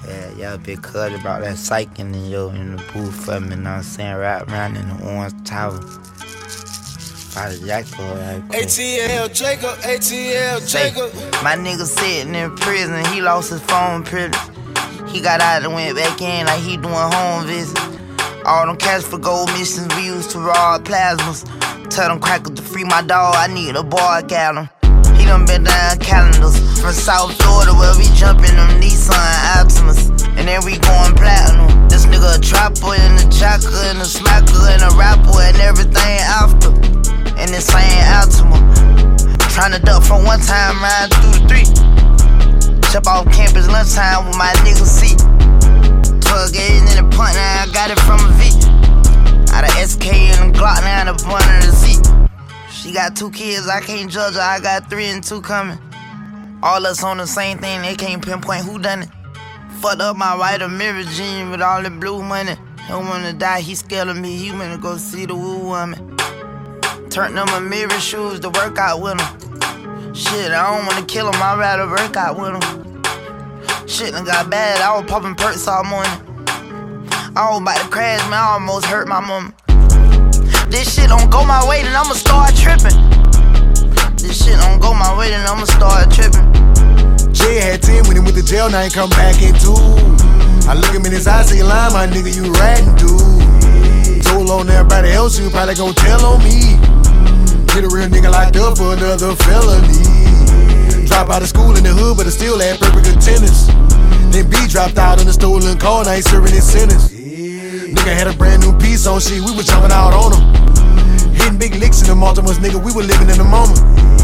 Yeah, big cuz about that psych in the booth for me, you know what I'm saying? Right around in the orange tower. Probably Jacko, right? ATL Jacob. My nigga sitting in prison, he lost his phone privilege. He got out and went back in like he doing home visits. All them cash for gold missions we used to rob plasmas. Tell them crackers to free my dog, I need a bar got him. He done been down calendars from South Florida where we jumpin' them Nissan Altimas. And then we going platinum. This nigga a trapper and a jacker and a smacker and a rapper and everything after. And this ain't Altima. Tryna duck from one time round through the 3. Jump off campus lunchtime with my nigga C. 12 gauge in the punt, now I got it from a V. Out of SK and the Glock, now the front of the seat. She got 2 kids, I can't judge her, I got 3 and 2 coming. All us on the same thing, they can't pinpoint who done it. Fucked up my white mirror jean with all the blue money. Don't wanna die, he scared of me, he wanna go see the woo woman. Turned on my mirror shoes to work out with him. Shit, I don't wanna kill him, I'd rather work out with him. Shit done got bad, I was popping perks all morning. I was about to crash, man, I almost hurt my mama. This shit don't go my way, then I'ma start tripping. This shit don't go my way, then I'ma start tripping. Jay had 10 when he went to jail, now he come back in 2. I look him in his eyes, say you lying, my nigga, you ratting, dude. Told on everybody else, you probably gon' tell on me. Get a real nigga locked up for another felony. Drop out of school in the hood, but I still had perfect attendance. Then B dropped out on the stolen car, now he serving his sentence. Nigga had a brand new piece on shit, we was jumping out on him. Hitting big licks in the Multimus, nigga, we were living in the moment.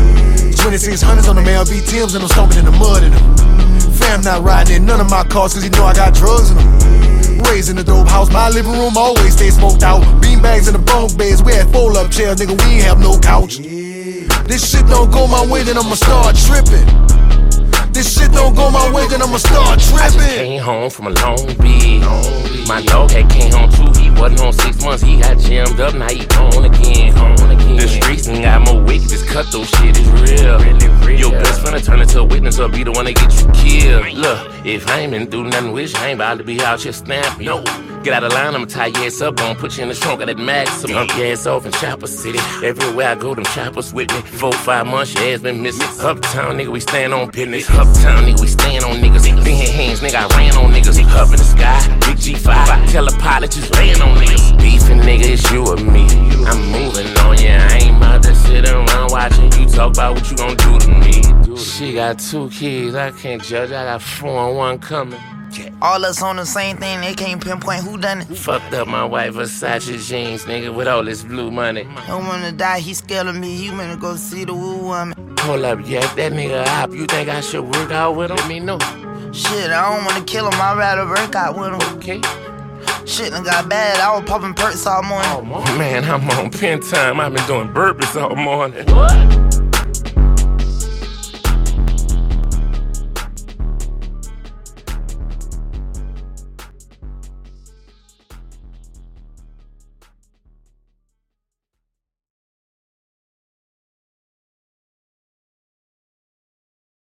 2600s on the MLB Timbs and I'm stomping in the mud in them. Fam not riding in none of my cars cause you know I got drugs in them. Raised in the dope house, my living room always stay smoked out. Bean bags in the bunk beds, we had fold-up chairs, nigga, we ain't have no couch. This shit don't go my way, then I'ma start tripping. This shit don't go my way, then I'ma start tripping. I came home from a long beat. My dog had came home too, he wasn't home 6 months. He got jammed up, now he on again. The streets ain't got more wicked, this cutthroat shit is real. Your best friend turn into a witness or be the one that get you killed. Look, if I ain't been do nothing with you, I ain't about to be out here snapping. No, get out of line, I'ma tie your ass up, gon' put you in the trunk of that Maxim. Dump your ass off in Chopper City. Everywhere I go, them choppers with me. 4-5 months, your ass been missing. Uptown, nigga, we stand on business. Uptown, nigga, we stand on niggas. Big hands, nigga, I ran on niggas. Up in the sky, big G5. Tell a pilot, just laying on niggas. Beefing, nigga, it's you or me. I'm moving on, yeah, I ain't about to sit around watching you talk about what you gon' do to me. She got 2 kids, I can't judge, I got 4 and 1 coming. All us on the same thing, they can't pinpoint who done it. Fucked up my white Versace jeans, nigga, with all this blue money. Don't wanna die, he scared of me, he wanna go see the woo woman. Hold up, yeah, that nigga op, you think I should work out with him? Let me know. Shit, I don't wanna kill him, I'd rather work out with him. Okay. Shit done got bad, I was popping perks all morning. Man, I'm on pen time, I've been doing burpees all morning. What?